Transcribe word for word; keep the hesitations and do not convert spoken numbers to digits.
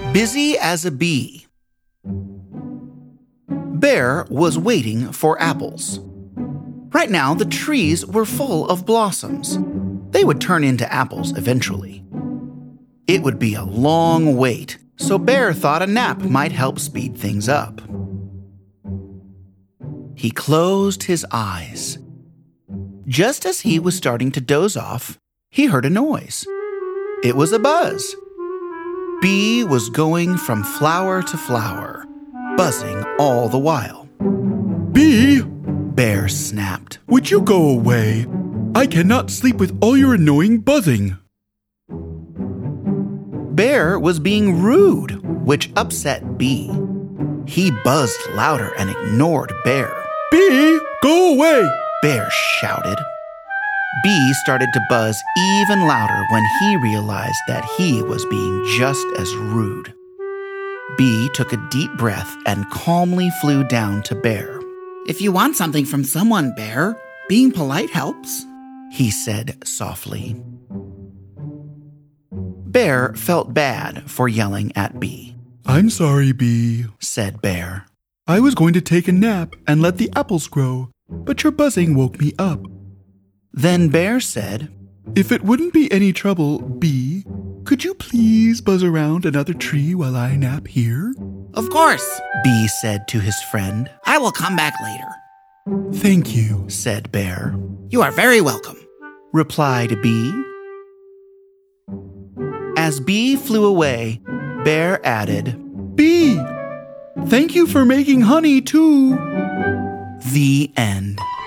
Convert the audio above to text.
Busy as a bee. Bear was waiting for apples. Right now, the trees were full of blossoms. They would turn into apples eventually. It would be a long wait, so Bear thought a nap might help speed things up. He closed his eyes. Just as he was starting to doze off, he heard a noise. It was a buzz. Bee was going from flower to flower, buzzing all the while. Bee, Bear snapped. would you go away? I cannot sleep with all your annoying buzzing. Bear was being rude, which upset Bee. He buzzed louder and ignored Bear. Bee, go away! Bear shouted. Bee started to buzz even louder when he realized that he was being just as rude. Bee took a deep breath and calmly flew down to Bear. If you want something from someone, Bear, being polite helps, he said softly. Bear felt bad for yelling at Bee. I'm sorry, Bee, said Bear. I was going to take a nap and let the apples grow, but your buzzing woke me up. Then Bear said, If it wouldn't be any trouble, Bee, could you please buzz around another tree while I nap here? Of course, Bee said to his friend. I will come back later. Thank you, said Bear. You are very welcome, replied Bee. As Bee flew away, Bear added, Bee, thank you for making honey too. The end.